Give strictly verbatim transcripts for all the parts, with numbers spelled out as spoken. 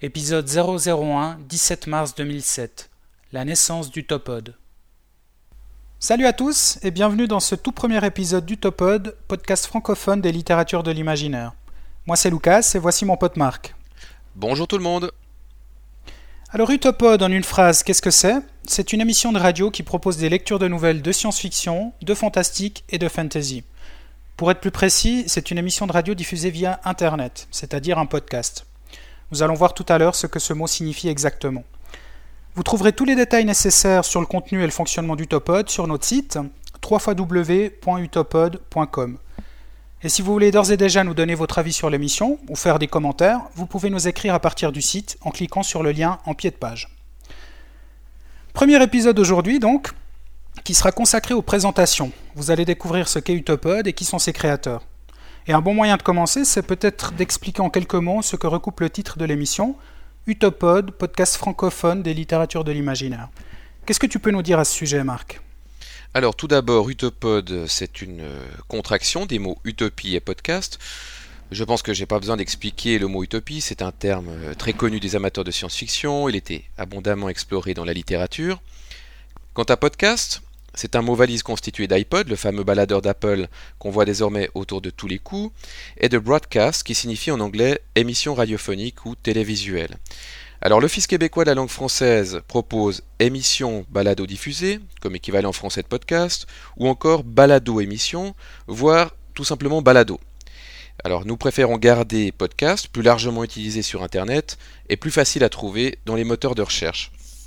Épisode zéro zéro un, dix-sept mars deux mille sept. La naissance d'Utopod. Salut à tous et bienvenue dans ce tout premier épisode d'Utopod, podcast francophone des littératures de l'imaginaire. Moi c'est Lucas et voici mon pote Marc. Bonjour tout le monde. Alors Utopod en une phrase, qu'est-ce que c'est ? C'est une émission de radio qui propose des lectures de nouvelles de science-fiction, de fantastique et de fantasy. Pour être plus précis, c'est une émission de radio diffusée via Internet, c'est-à-dire un podcast. Nous allons voir tout à l'heure ce que ce mot signifie exactement. Vous trouverez tous les détails nécessaires sur le contenu et le fonctionnement d'Utopod sur notre site w w w point utopod point com. Et si vous voulez d'ores et déjà nous donner votre avis sur l'émission ou faire des commentaires, vous pouvez nous écrire à partir du site en cliquant sur le lien en pied de page. Premier épisode aujourd'hui donc, qui sera consacré aux présentations. Vous allez découvrir ce qu'est Utopod et qui sont ses créateurs. Et un bon moyen de commencer, c'est peut-être d'expliquer en quelques mots ce que recoupe le titre de l'émission, Utopod, podcast francophone des littératures de l'imaginaire. Qu'est-ce que tu peux nous dire à ce sujet, Marc ? Alors tout d'abord, Utopod, c'est une contraction des mots utopie et podcast. Je pense que j'ai pas besoin d'expliquer le mot utopie, c'est un terme très connu des amateurs de science-fiction, il était abondamment exploré dans la littérature. Quant à podcast, c'est un mot valise constitué d'iPod, le fameux baladeur d'Apple qu'on voit désormais autour de tous les coups, et de broadcast qui signifie en anglais émission radiophonique ou télévisuelle. Alors l'Office québécois de la langue française propose émission balado-diffusée, comme équivalent français de podcast, ou encore balado-émission, voire tout simplement balado. Alors nous préférons garder podcast, plus largement utilisé sur Internet et plus facile à trouver dans les moteurs de recherche.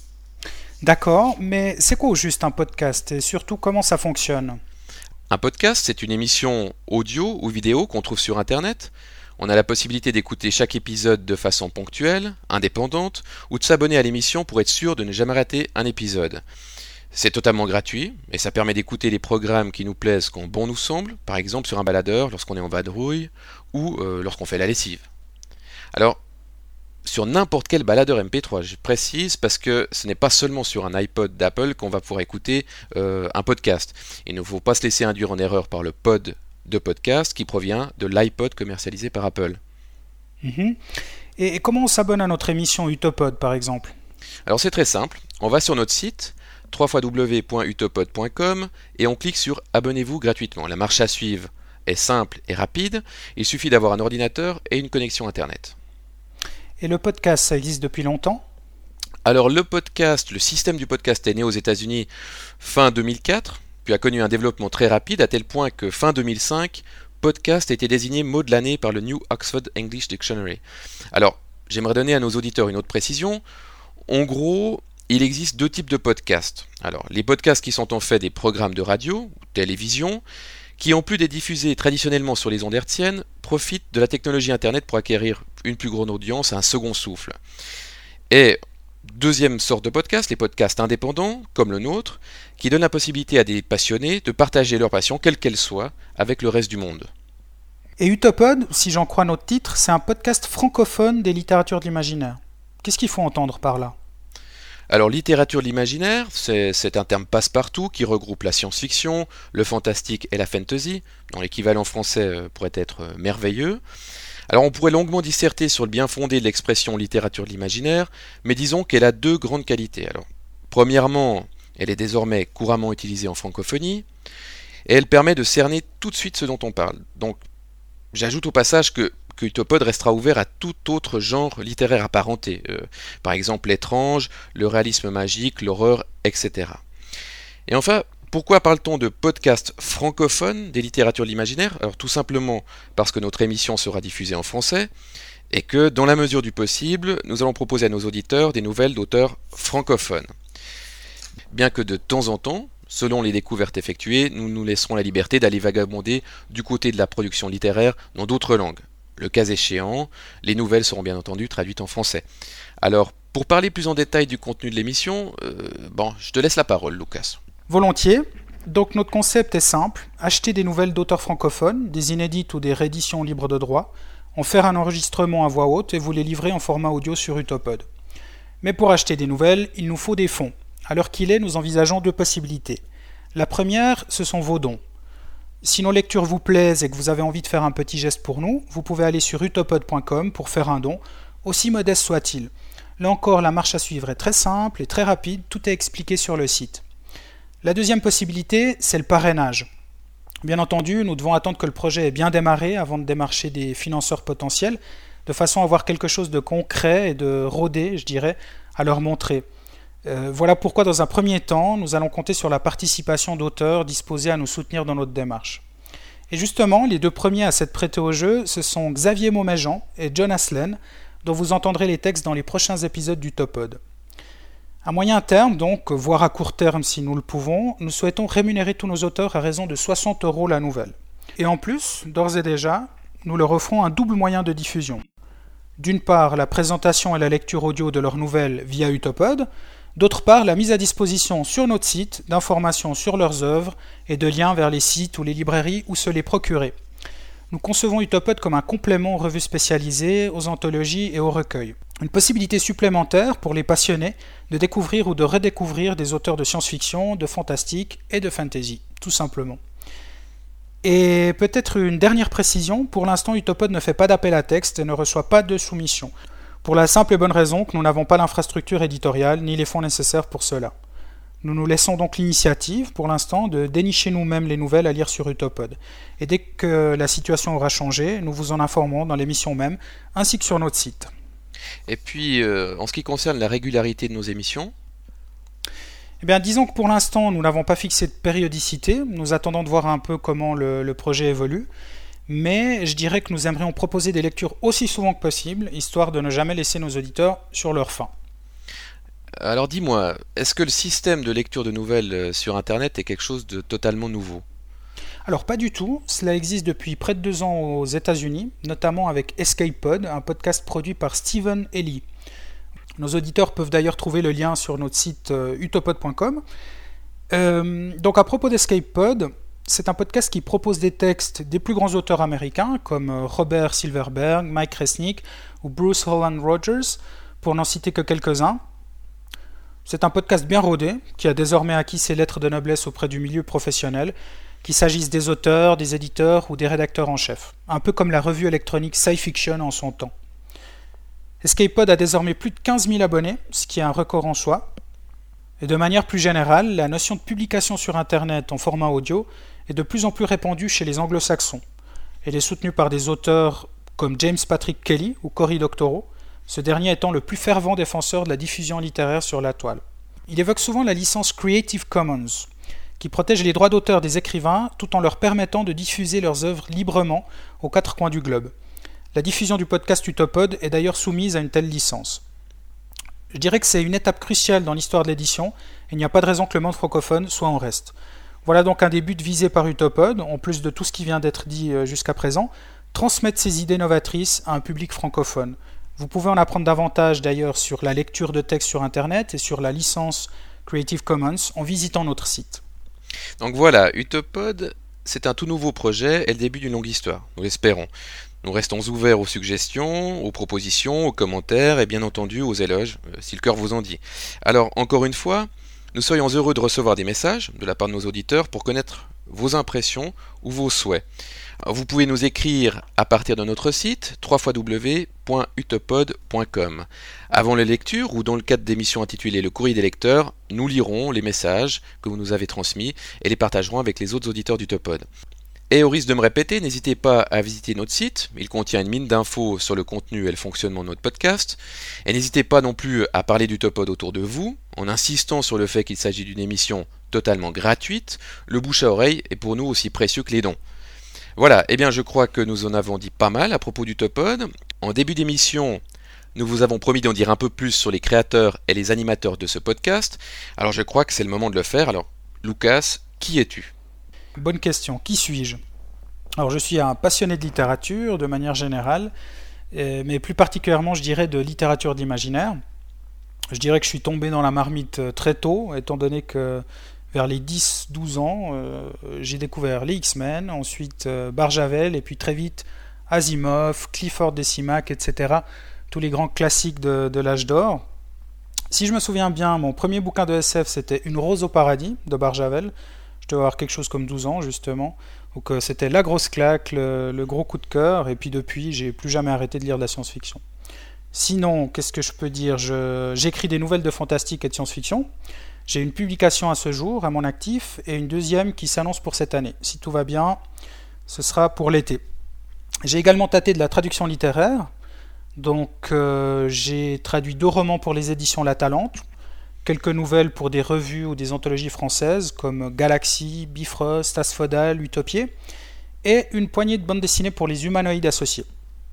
D'accord, mais c'est quoi au juste un podcast et surtout comment ça fonctionne ? Un podcast, c'est une émission audio ou vidéo qu'on trouve sur Internet. On a la possibilité d'écouter chaque épisode de façon ponctuelle, indépendante, ou de s'abonner à l'émission pour être sûr de ne jamais rater un épisode. C'est totalement gratuit, et ça permet d'écouter les programmes qui nous plaisent quand bon nous semble, par exemple sur un baladeur lorsqu'on est en vadrouille, ou euh, lorsqu'on fait la lessive. Alors, sur n'importe quel baladeur M P trois, je précise, parce que ce n'est pas seulement sur un iPod d'Apple qu'on va pouvoir écouter euh, un podcast. Il ne faut pas se laisser induire en erreur par le pod de podcast qui provient de l'iPod commercialisé par Apple. Mmh. Et, et comment on s'abonne à notre émission Utopod par exemple ? Alors c'est très simple, on va sur notre site w w w point utopod point com et on clique sur abonnez-vous gratuitement. La marche à suivre est simple et rapide, il suffit d'avoir un ordinateur et une connexion Internet. Et le podcast, ça existe depuis longtemps ? Alors le podcast, le système du podcast est né aux États-Unis fin deux mille quatre, puis a connu un développement très rapide à tel point que fin deux mille cinq, podcast a été désigné mot de l'année par le New Oxford English Dictionary. Alors, j'aimerais donner à nos auditeurs une autre précision. En gros, il existe deux types de podcasts. Alors, les podcasts qui sont en fait des programmes de radio ou télévision, qui en plus d'être diffusés traditionnellement sur les ondes hertziennes, profitent de la technologie Internet pour acquérir une plus grande audience, un second souffle. Et deuxième sorte de podcast, les podcasts indépendants, comme le nôtre, qui donnent la possibilité à des passionnés de partager leur passion, quelle qu'elle soit, avec le reste du monde. Et Utopod, si j'en crois notre titre, c'est un podcast francophone des littératures de l'imaginaire. Qu'est-ce qu'il faut entendre par là ? Alors, littérature de l'imaginaire, c'est, c'est un terme passe-partout qui regroupe la science-fiction, le fantastique et la fantasy, dont l'équivalent français pourrait être merveilleux. Alors, on pourrait longuement disserter sur le bien fondé de l'expression littérature de l'imaginaire, mais disons qu'elle a deux grandes qualités. Alors, premièrement, elle est désormais couramment utilisée en francophonie, et elle permet de cerner tout de suite ce dont on parle. Donc, j'ajoute au passage que que Utopod restera ouvert à tout autre genre littéraire apparenté, euh, par exemple l'étrange, le réalisme magique, l'horreur, et cetera. Et enfin, pourquoi parle-t-on de podcast francophone des littératures de l'imaginaire ? Alors tout simplement parce que notre émission sera diffusée en français, et que, dans la mesure du possible, nous allons proposer à nos auditeurs des nouvelles d'auteurs francophones. Bien que de temps en temps, selon les découvertes effectuées, nous nous laisserons la liberté d'aller vagabonder du côté de la production littéraire dans d'autres langues. Le cas échéant, les nouvelles seront bien entendu traduites en français. Alors, pour parler plus en détail du contenu de l'émission, euh, bon, je te laisse la parole, Lucas. Volontiers. Donc notre concept est simple, acheter des nouvelles d'auteurs francophones, des inédites ou des rééditions libres de droit, en faire un enregistrement à voix haute et vous les livrer en format audio sur Utopod. Mais pour acheter des nouvelles, il nous faut des fonds. À l'heure qu'il est, nous envisageons deux possibilités. La première, ce sont vos dons. Si nos lectures vous plaisent et que vous avez envie de faire un petit geste pour nous, vous pouvez aller sur utopod point com pour faire un don aussi modeste soit-il. Là encore, la marche à suivre est très simple et très rapide, tout est expliqué sur le site. La deuxième possibilité, c'est le parrainage. Bien entendu, nous devons attendre que le projet ait bien démarré avant de démarcher des financeurs potentiels, de façon à avoir quelque chose de concret et de rodé, je dirais, à leur montrer. Euh, voilà pourquoi, dans un premier temps, nous allons compter sur la participation d'auteurs disposés à nous soutenir dans notre démarche. Et justement, les deux premiers à s'être prêtés au jeu, ce sont Xavier Mauméjean et John Aslen, dont vous entendrez les textes dans les prochains épisodes du Topod. À moyen terme, donc, voire à court terme si nous le pouvons, nous souhaitons rémunérer tous nos auteurs à raison de soixante euros la nouvelle. Et en plus, d'ores et déjà, nous leur offrons un double moyen de diffusion. D'une part, la présentation et la lecture audio de leurs nouvelles via Utopod, d'autre part, la mise à disposition sur notre site d'informations sur leurs œuvres et de liens vers les sites ou les librairies où se les procurer. Nous concevons Utopod comme un complément aux revues spécialisées, aux anthologies et aux recueils. Une possibilité supplémentaire pour les passionnés de découvrir ou de redécouvrir des auteurs de science-fiction, de fantastique et de fantasy, tout simplement. Et peut-être une dernière précision, pour l'instant Utopod ne fait pas d'appel à texte et ne reçoit pas de soumission, pour la simple et bonne raison que nous n'avons pas l'infrastructure éditoriale ni les fonds nécessaires pour cela. Nous nous laissons donc l'initiative, pour l'instant, de dénicher nous-mêmes les nouvelles à lire sur Utopod. Et dès que la situation aura changé, nous vous en informerons dans l'émission même, ainsi que sur notre site. Et puis, euh, en ce qui concerne la régularité de nos émissions, eh bien, disons que pour l'instant, nous n'avons pas fixé de périodicité. Nous attendons de voir un peu comment le, le projet évolue. Mais je dirais que nous aimerions proposer des lectures aussi souvent que possible, histoire de ne jamais laisser nos auditeurs sur leur faim. Alors dis-moi, est-ce que le système de lecture de nouvelles sur Internet est quelque chose de totalement nouveau ? Alors pas du tout, cela existe depuis près de deux ans aux États-Unis, notamment avec Escape Pod, un podcast produit par Stephen Ellie. Nos auditeurs peuvent d'ailleurs trouver le lien sur notre site euh, utopod point com. Euh, donc à propos d'Escape Pod, c'est un podcast qui propose des textes des plus grands auteurs américains comme Robert Silverberg, Mike Resnick ou Bruce Holland Rogers, pour n'en citer que quelques-uns. C'est un podcast bien rodé, qui a désormais acquis ses lettres de noblesse auprès du milieu professionnel, qu'il s'agisse des auteurs, des éditeurs ou des rédacteurs en chef, un peu comme la revue électronique Sci-Fiction en son temps. Escape Pod a désormais plus de quinze mille abonnés, ce qui est un record en soi. Et de manière plus générale, la notion de publication sur Internet en format audio est de plus en plus répandue chez les anglo-saxons. Elle est soutenue par des auteurs comme James Patrick Kelly ou Cory Doctorow, ce dernier étant le plus fervent défenseur de la diffusion littéraire sur la toile. Il évoque souvent la licence Creative Commons, qui protège les droits d'auteur des écrivains tout en leur permettant de diffuser leurs œuvres librement aux quatre coins du globe. La diffusion du podcast Utopod est d'ailleurs soumise à une telle licence. Je dirais que c'est une étape cruciale dans l'histoire de l'édition, et il n'y a pas de raison que le monde francophone soit en reste. Voilà donc un des buts visés par Utopod, en plus de tout ce qui vient d'être dit jusqu'à présent, transmettre ces idées novatrices à un public francophone. Vous pouvez en apprendre davantage d'ailleurs sur la lecture de textes sur Internet et sur la licence Creative Commons en visitant notre site. Donc voilà, Utopod, c'est un tout nouveau projet et le début d'une longue histoire, nous l'espérons. Nous restons ouverts aux suggestions, aux propositions, aux commentaires et bien entendu aux éloges, si le cœur vous en dit. Alors, encore une fois, nous serions heureux de recevoir des messages de la part de nos auditeurs pour connaître vos impressions ou vos souhaits. Vous pouvez nous écrire à partir de notre site w w w point utopod point com. Avant les lectures ou dans le cadre d'émissions intitulées Le courrier des lecteurs, nous lirons les messages que vous nous avez transmis et les partagerons avec les autres auditeurs d'Utopod. Et au risque de me répéter, n'hésitez pas à visiter notre site, il contient une mine d'infos sur le contenu et le fonctionnement de notre podcast. Et n'hésitez pas non plus à parler d'Utopod autour de vous, en insistant sur le fait qu'il s'agit d'une émission totalement gratuite. Le bouche à oreille est pour nous aussi précieux que les dons. Voilà, eh bien je crois que nous en avons dit pas mal à propos d'Utopod. En début d'émission, nous vous avons promis d'en dire un peu plus sur les créateurs et les animateurs de ce podcast. Alors je crois que c'est le moment de le faire. Alors Lucas, qui es-tu ? Bonne question, qui suis-je ? Alors je suis un passionné de littérature de manière générale, mais plus particulièrement je dirais de littérature d'imaginaire. Je dirais que je suis tombé dans la marmite très tôt, étant donné que vers les dix douze ans, euh, j'ai découvert les X-Men, ensuite euh, Barjavel, et puis très vite Asimov, Clifford Decimac, et cetera. Tous les grands classiques de, de l'âge d'or. Si je me souviens bien, mon premier bouquin de S F, c'était Une rose au paradis, de Barjavel. Je devais avoir quelque chose comme douze ans, justement. Donc euh, c'était la grosse claque, le, le gros coup de cœur, et puis depuis, j'ai plus jamais arrêté de lire de la science-fiction. Sinon, qu'est-ce que je peux dire je, J'écris des nouvelles de fantastique et de science-fiction. J'ai une publication à ce jour, à mon actif, et une deuxième qui s'annonce pour cette année. Si tout va bien, ce sera pour l'été. J'ai également tâté de la traduction littéraire. Donc euh, j'ai traduit deux romans pour les éditions La Talente, quelques nouvelles pour des revues ou des anthologies françaises comme Galaxy, Bifrost, Asphodel, Utopié, et une poignée de bandes dessinées pour les humanoïdes associés.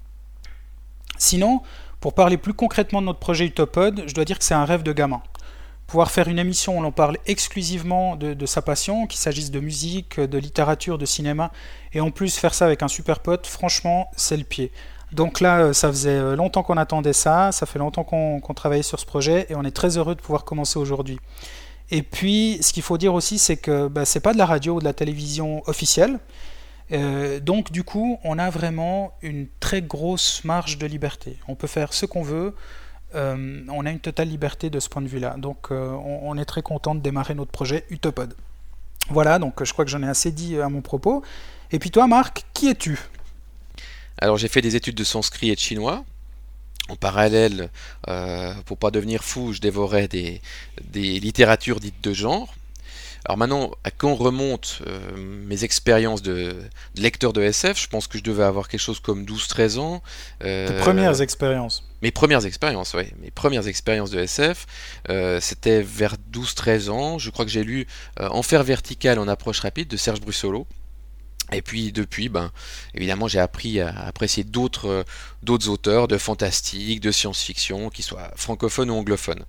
Sinon, pour parler plus concrètement de notre projet Utopod, je dois dire que c'est un rêve de gamin. Pouvoir faire une émission où l'on parle exclusivement de, de sa passion, qu'il s'agisse de musique, de littérature, de cinéma, et en plus faire ça avec un super pote, franchement, c'est le pied. Donc là, ça faisait longtemps qu'on attendait ça, ça fait longtemps qu'on, qu'on travaillait sur ce projet, et on est très heureux de pouvoir commencer aujourd'hui. Et puis, ce qu'il faut dire aussi, c'est que bah, c'est pas de la radio ou de la télévision officielle, euh, donc du coup, on a vraiment une très grosse marge de liberté. On peut faire ce qu'on veut, euh, on a une totale liberté de ce point de vue-là. Donc euh, on, on est très content de démarrer notre projet Utopod. Voilà, donc je crois que j'en ai assez dit à mon propos. Et puis toi, Marc, qui es-tu ? Alors j'ai fait des études de sanskrit et de chinois. En parallèle, euh, pour pas devenir fou, je dévorais des, des littératures dites de genre. Alors maintenant, à quand remontent euh, mes expériences de, de lecteur de S F, je pense que je devais avoir quelque chose comme douze treize ans. Euh, Tes premières expériences Mes premières expériences, oui. Mes premières expériences de S F, euh, c'était vers douze treize ans. Je crois que j'ai lu euh, Enfer vertical en approche rapide de Serge Brussolo. Et puis depuis, ben, évidemment, j'ai appris à apprécier d'autres, euh, d'autres auteurs de fantastique, de science-fiction, qu'ils soient francophones ou anglophones.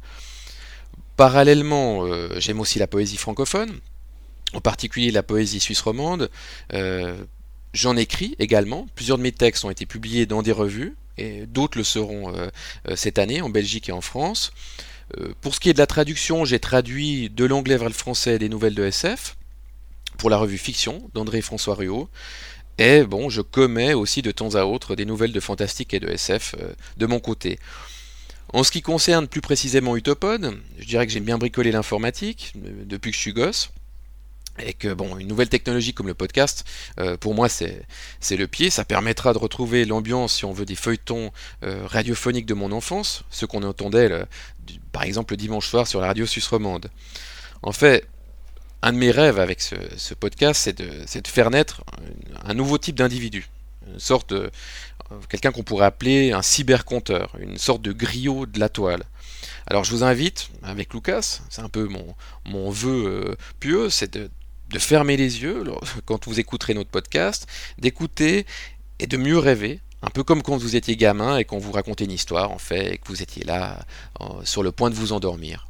Parallèlement, euh, j'aime aussi la poésie francophone, en particulier la poésie suisse romande. Euh, j'en écris également. Plusieurs de mes textes ont été publiés dans des revues, et d'autres le seront euh, euh, cette année en Belgique et en France. Euh, pour ce qui est de la traduction, j'ai traduit de l'anglais vers le français des nouvelles de S F pour la revue Fiction d'André-François Ruot. Et bon, je commets aussi de temps à autre des nouvelles de fantastique et de S F euh, de mon côté. En ce qui concerne plus précisément Utopod, je dirais que j'aime bien bricoler l'informatique euh, depuis que je suis gosse. Et que bon, une nouvelle technologie comme le podcast, euh, pour moi c'est, c'est le pied, ça permettra de retrouver l'ambiance, si on veut, des feuilletons euh, radiophoniques de mon enfance, ce qu'on entendait le, du, par exemple le dimanche soir sur la radio suisse romande. En fait, un de mes rêves avec ce, ce podcast, c'est de, c'est de faire naître un, un nouveau type d'individu, une sorte de, quelqu'un qu'on pourrait appeler un cyberconteur, une sorte de griot de la toile. Alors je vous invite, avec Lucas, c'est un peu mon, mon vœu euh, pieux, c'est de, de fermer les yeux quand vous écouterez notre podcast, d'écouter et de mieux rêver, un peu comme quand vous étiez gamin et qu'on vous racontait une histoire en fait, et que vous étiez là euh, sur le point de vous endormir.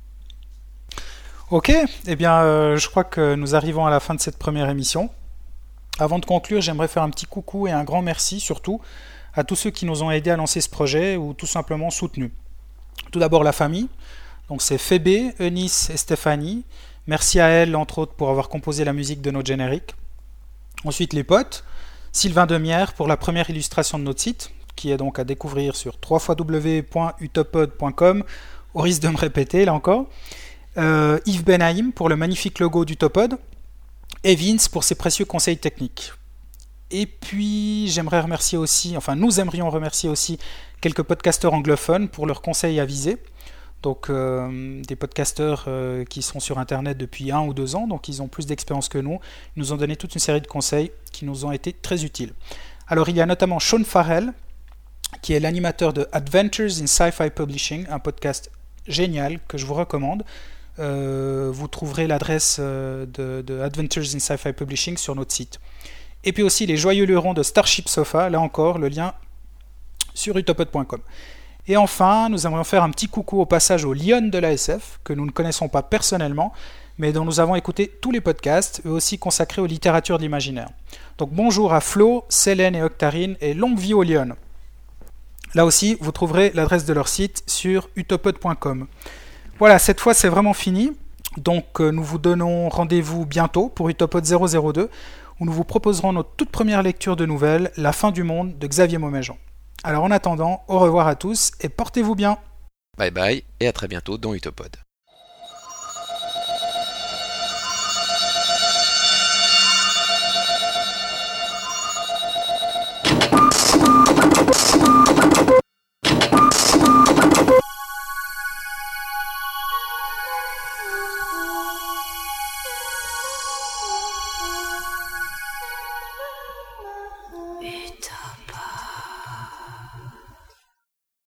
Ok, eh bien euh, je crois que nous arrivons à la fin de cette première émission. Avant de conclure, j'aimerais faire un petit coucou et un grand merci surtout à tous ceux qui nous ont aidés à lancer ce projet ou tout simplement soutenus. Tout d'abord la famille, donc c'est Phébé, Eunice et Stéphanie. Merci à elles entre autres pour avoir composé la musique de notre générique. Ensuite les potes, Sylvain Demière pour la première illustration de notre site, qui est donc à découvrir sur w w w point utopod point com, au risque de me répéter là encore. Euh, Yves Benahim pour le magnifique logo d'Utopod, et Vince pour ses précieux conseils techniques. Et puis j'aimerais remercier aussi, enfin nous aimerions remercier aussi quelques podcasteurs anglophones pour leurs conseils avisés. Donc euh, des podcasteurs euh, qui sont sur internet depuis un ou deux ans, donc ils ont plus d'expérience que nous. Ils nous ont donné toute une série de conseils qui nous ont été très utiles. Alors il y a notamment Sean Farrell, qui est l'animateur de Adventures in Sci-Fi Publishing, un podcast génial que je vous recommande. Euh, vous trouverez l'adresse euh, de, de Adventures in Sci-Fi Publishing sur notre site. Et puis aussi les joyeux lurons de Starship Sofa, là encore le lien sur utopod point com. Et enfin, nous aimerions faire un petit coucou au passage aux Lyon de la S F, que nous ne connaissons pas personnellement, mais dont nous avons écouté tous les podcasts, eux aussi consacrés aux littératures de l'imaginaire. Donc bonjour à Flo, Célène et Octarine, et longue vie aux Lyon. Là aussi, vous trouverez l'adresse de leur site sur utopod point com. Voilà, cette fois c'est vraiment fini, donc euh, nous vous donnons rendez-vous bientôt pour Utopod zéro zéro deux, où nous vous proposerons notre toute première lecture de nouvelles, La fin du monde de Xavier Mauméjean. Alors en attendant, au revoir à tous et portez-vous bien. Bye bye et à très bientôt dans Utopod.